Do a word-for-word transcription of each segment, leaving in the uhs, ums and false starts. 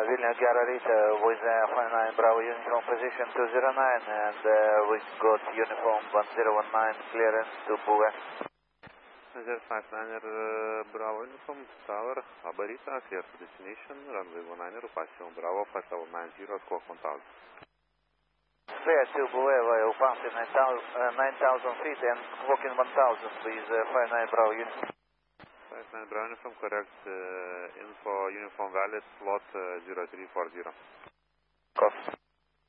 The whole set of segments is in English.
Vilnius Gararita with uh, five nine Bravo uniform position two zero nine, and uh, we got uniform one zero one nine clearance to Buga. five nine uh, Bravo uniform tower, Abarita, clear to destination, runway one nine, passing Bravo five seven nine zero, squawk one thousand. Clear to Buga, while passing nine thousand feet and walking one thousand with uh, five nine Bravo uniform. five nine Bravo uniform, correct, uh, info uniform valid, slot uh, zero three four zero. Copy.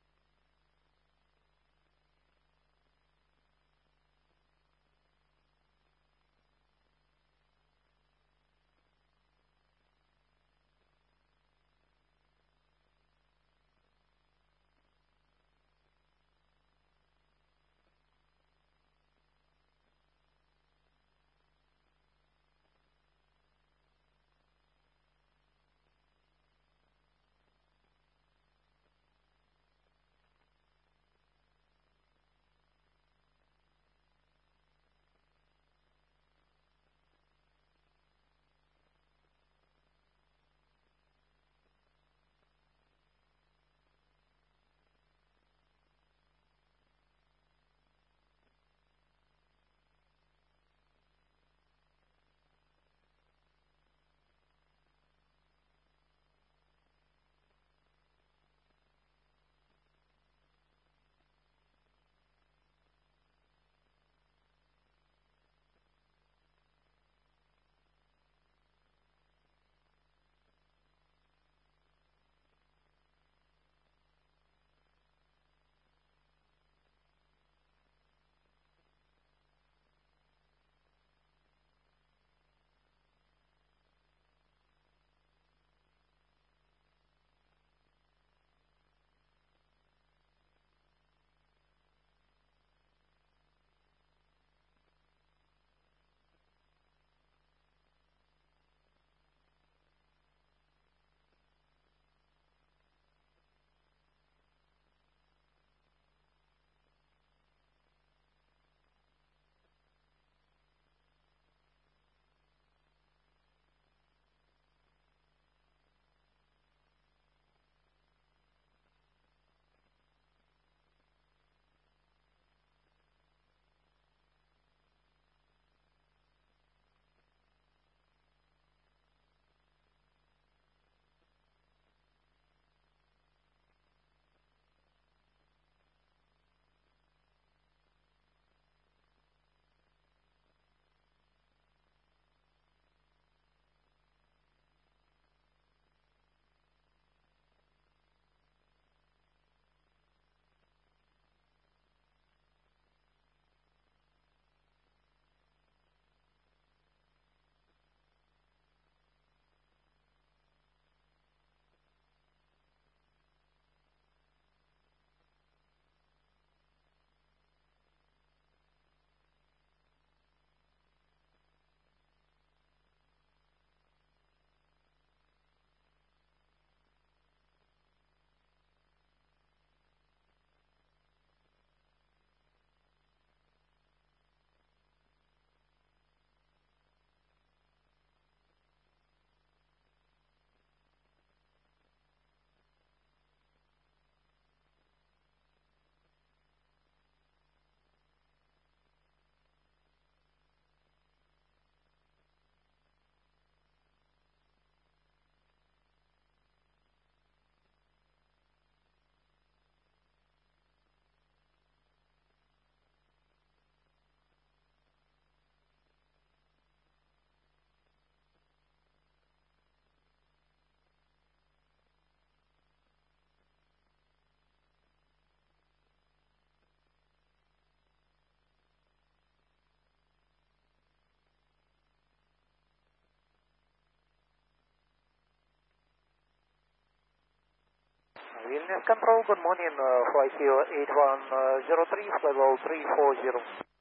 Vilnius Control, good morning, uh, flight here eight one zero three, flight level three four zero.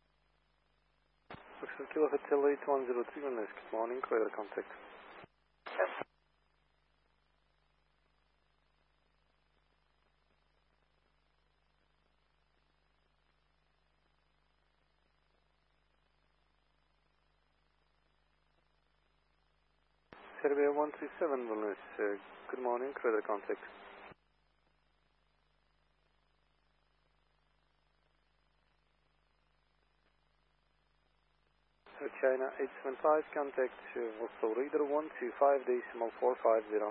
Kilo Hotel eight one zero three, Vilnius, good morning, radar contact. Yes. Serbia one three seven, Vilnius. Uh, good morning, radar contact. Uh, China eight seven five, contact uh, also reader one two five decimal four five zero.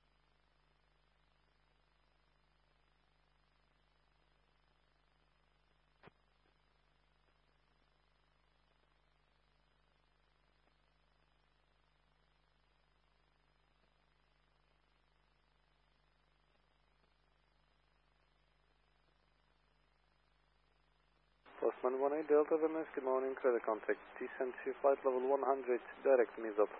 Postman one eight Delta Vilnius, good morning, radar contact. Descent to flight level one hundred, direct M I S up.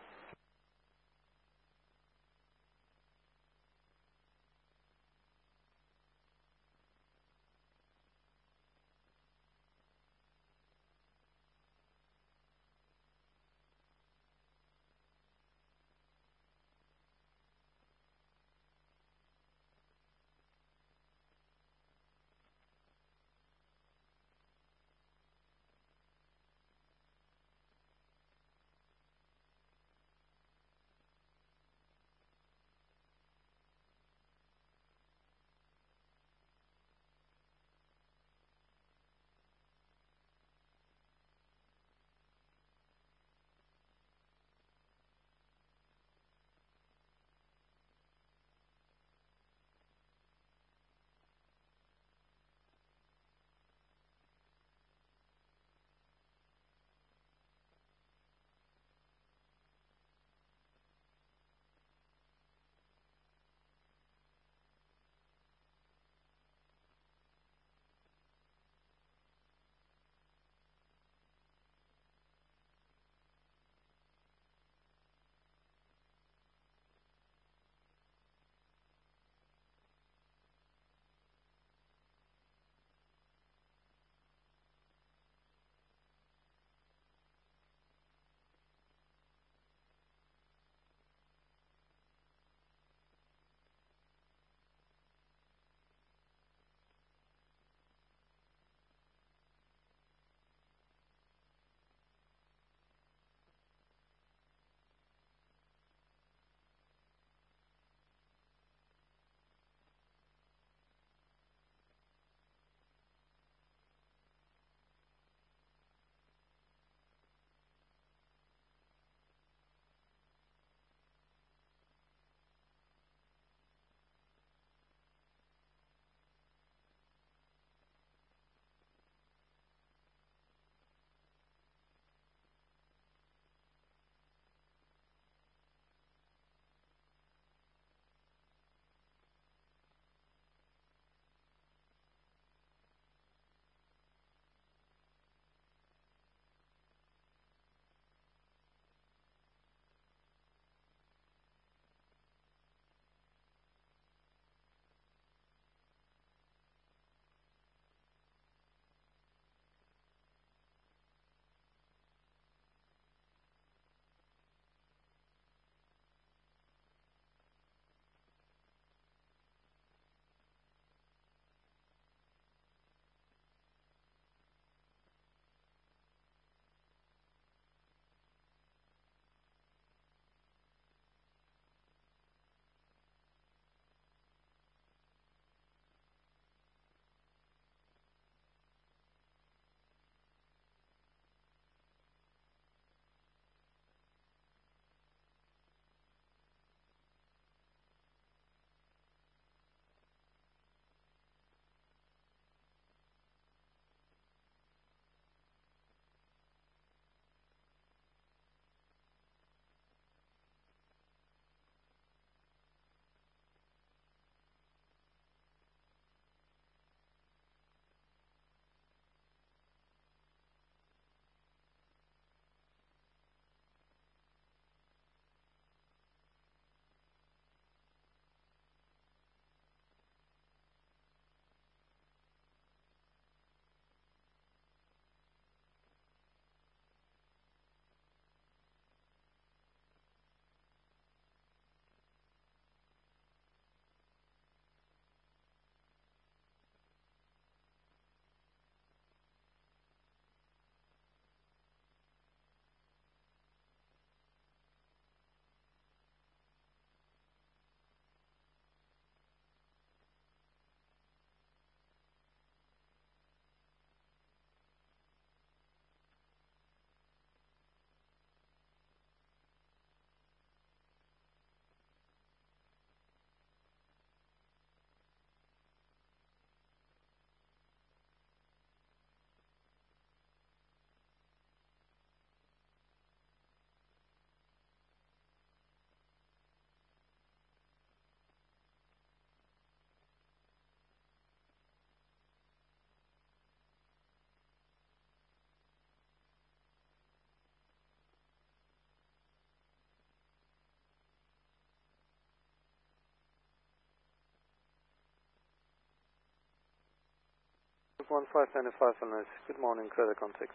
one five nine five L S. Good morning, credit contact.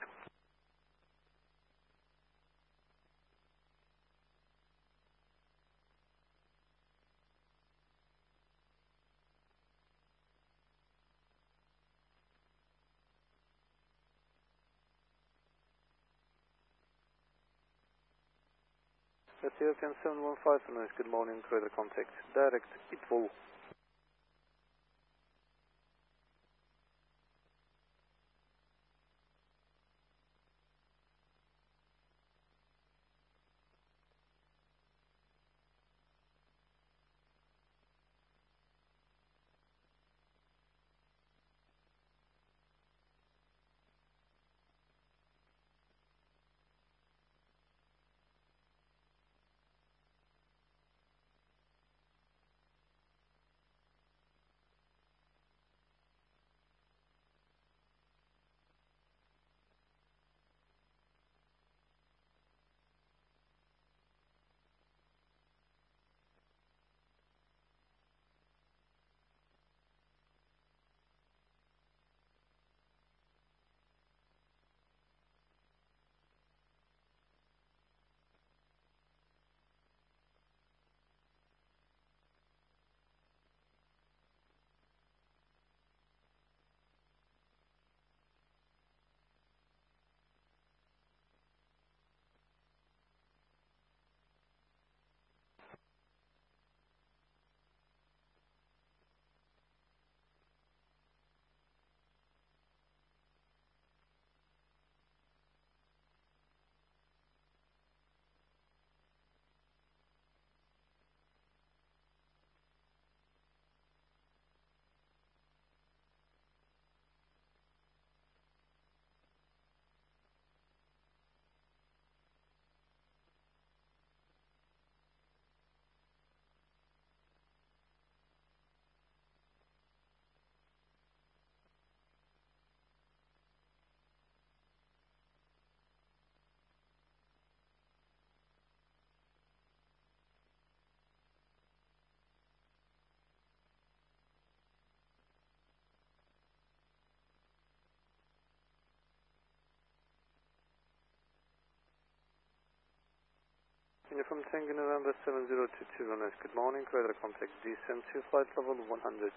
Ethiopian seven one five L S. Good morning, credit contact. Direct, Itwol. Uniform Tango November seven zero two two L S. Good morning, credit contact. Descent to flight level one hundred.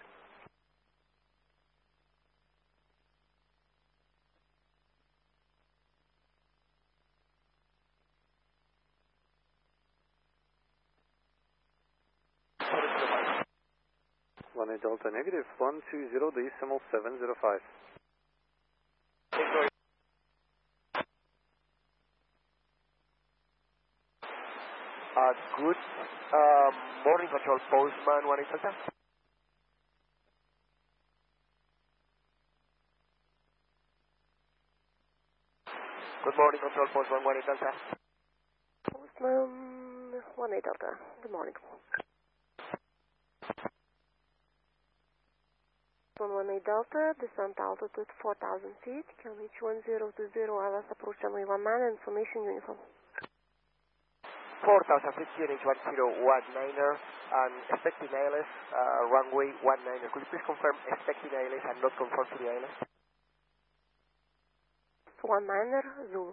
one eight Delta negative, one two zero decimal seven zero five. Uh, good uh, morning, control postman one eight Delta. Good morning, control postman one eight Delta. Postman one eight Delta, good morning. one eight Delta, descent altitude four thousand feet, K L H one zero two zero, L S approach runway one man, information uniform. four thousand feet, K L H one zero one niner, and expecting I L S, uh, runway one niner. Could you please confirm expecting I L S and not confirm to the I L S? one niner, Zulu.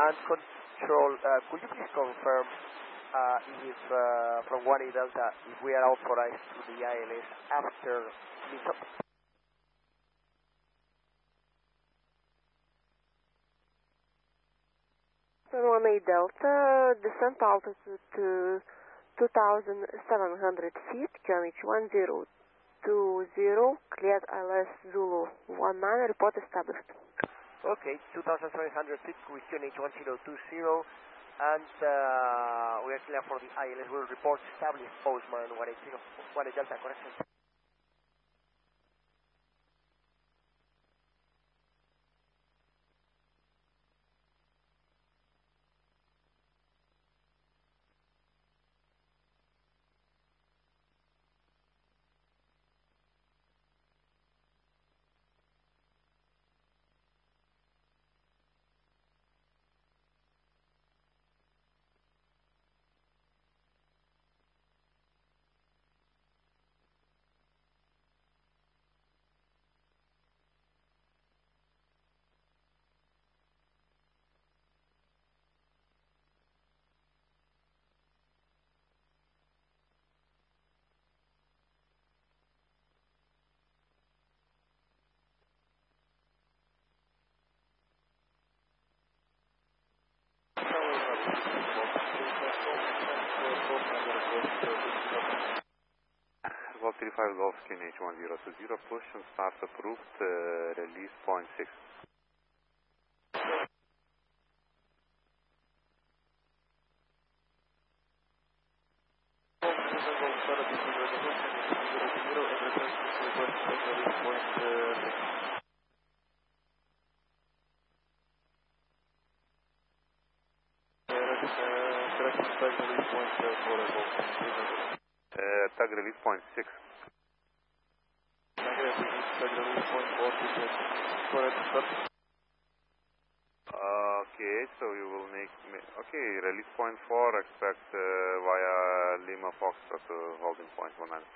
And control, uh, could you please confirm uh, if uh, from one A Delta if we are authorized to the I L S after mid-top? one A Delta, descent altitude to two thousand seven hundred feet, Q N H one zero two zero, cleared I L S Zulu one nine, report established. Okay, two thousand seven hundred feet with Q N H one zero two zero, and uh, we are clear for the I L S. We'll report established Postman one eighty, one eight Delta, correction. Golf three five Golf Q N H one zero two zero, push and start approved, uh, release point six. Uh, tag release point six. Okay, so you will make, okay, release point four, expect uh, via Lima Foxtrot to holding point one nine.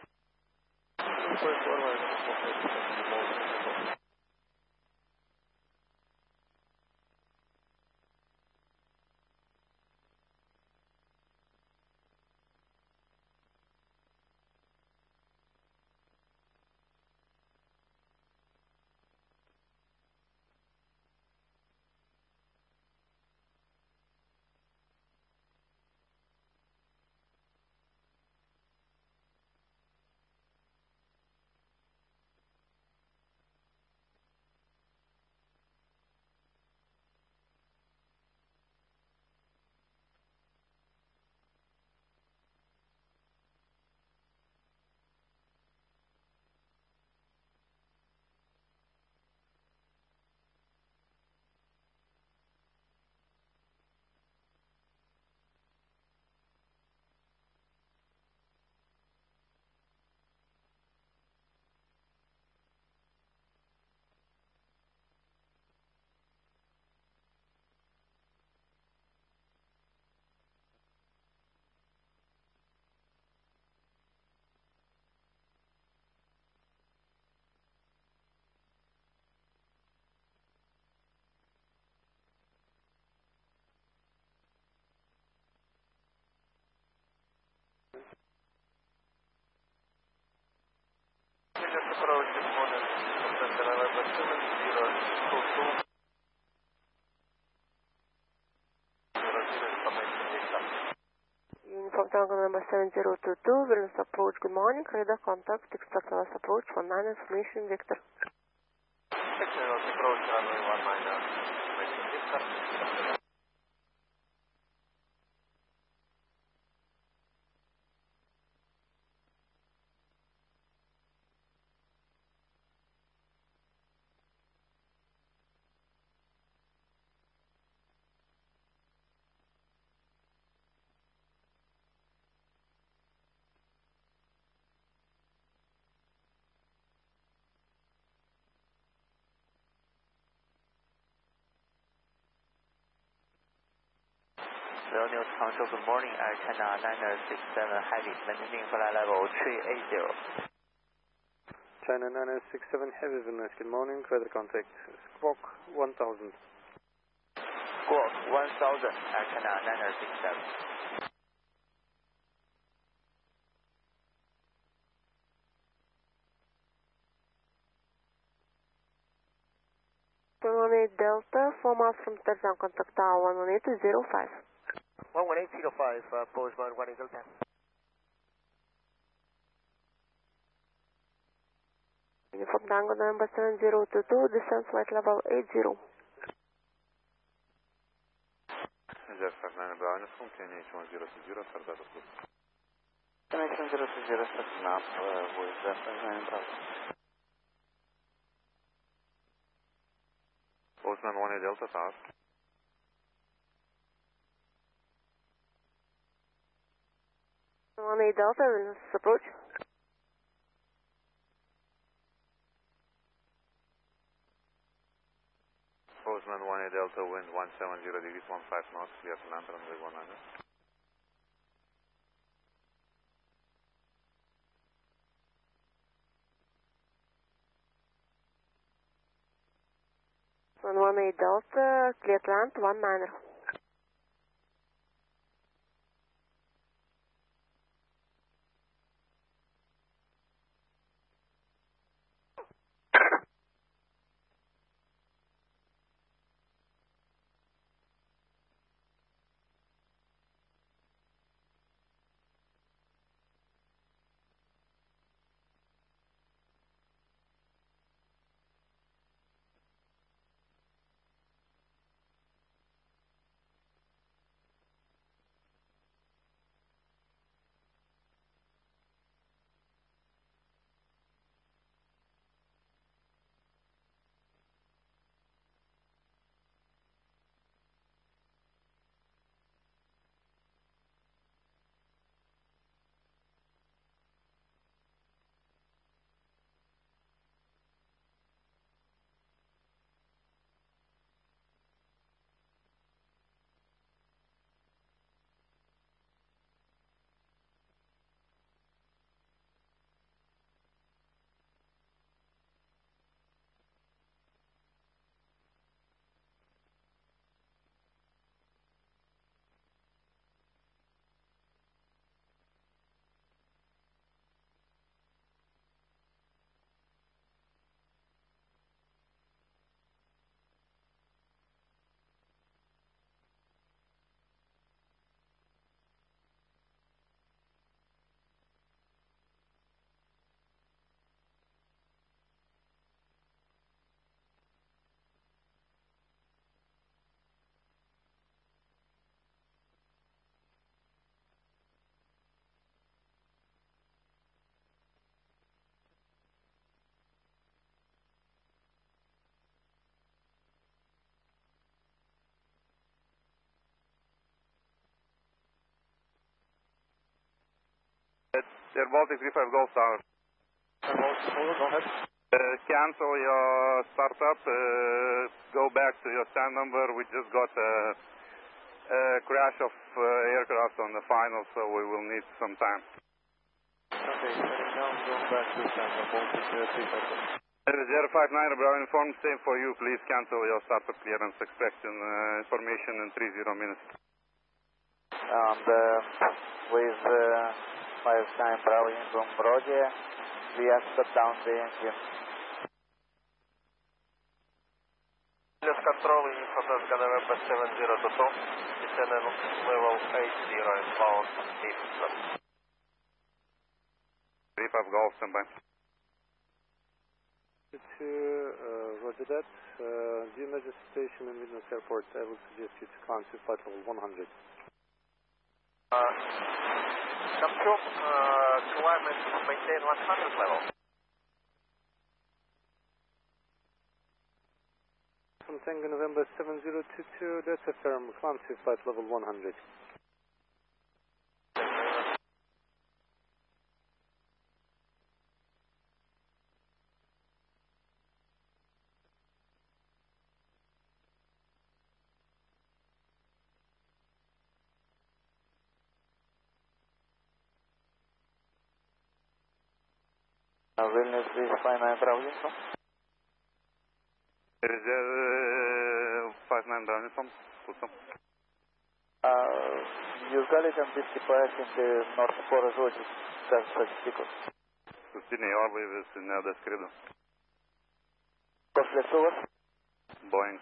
Uniform Tango number seven zero two two, Vilnius approach, good morning, radar contact, expect L S approach, one nine, information, Victor. Approach, runway one nine, information, Victor. Vilnius Control, good morning, Air China nine six seven Heavy, maintaining flight level three eight zero. China nine six seven Heavy, Vilnius, good morning, radar contact, squawk one thousand. Squawk one thousand, Air China niner six seven. one one eight Delta, four miles from touchdown, contact tower one one eight zero five. one one eight zero five, uh, postbound one eight Delta. Uniform Tango number seven zero two two, descent flight level eight zero. Jet five nine Bravo Uniform, K N H one zero two zero, start data approved. K N H one zero two zero, setting up uh, with Jet five nine Bravo. Postman one eight Delta, task. one eight Delta, will approach. Postman one eight Delta, wind one seven zero degrees, one five knots, clear to land, runway one niner. one one eight Delta, clear to land, one niner. Air Baltic three five Golf Tower. Air Baltic, go ahead. Uh, cancel your startup, uh, go back to your stand number. We just got a, a crash of uh, aircraft on the final, so we will need some time. Okay, setting down, going back to stand number Baltic three five. zero five nine, Bravo Uniform, same for you. Please cancel your startup clearance. Expecting uh, information in three zero minutes. And uh, with uh, five nine Bravo Uniform, Roger, we have shut down the engine. Let's control Uniform Alaska November seven zero two two, descend level eight zero and bound east. three five Golf, standby. To, uh, roger that. Uh, dear Majesty Station in Vilnius Airport, I would suggest you to climb to flight level one hundred. Uh, confirm, uh, climb and maintain one hundred level. From Tango November seven zero two two, that's a firm, climb to flight level one hundred. Uh, Vilnius three five nine Bravo Uniform. There is a uh, five nine Bravo Unison, tutto. Uh, jūs galite bišķi paaiškinti nors porą žodžių, kas atsitiko? Suktiniai orlaivis nedskrido. Koks lėktuvas? Boeing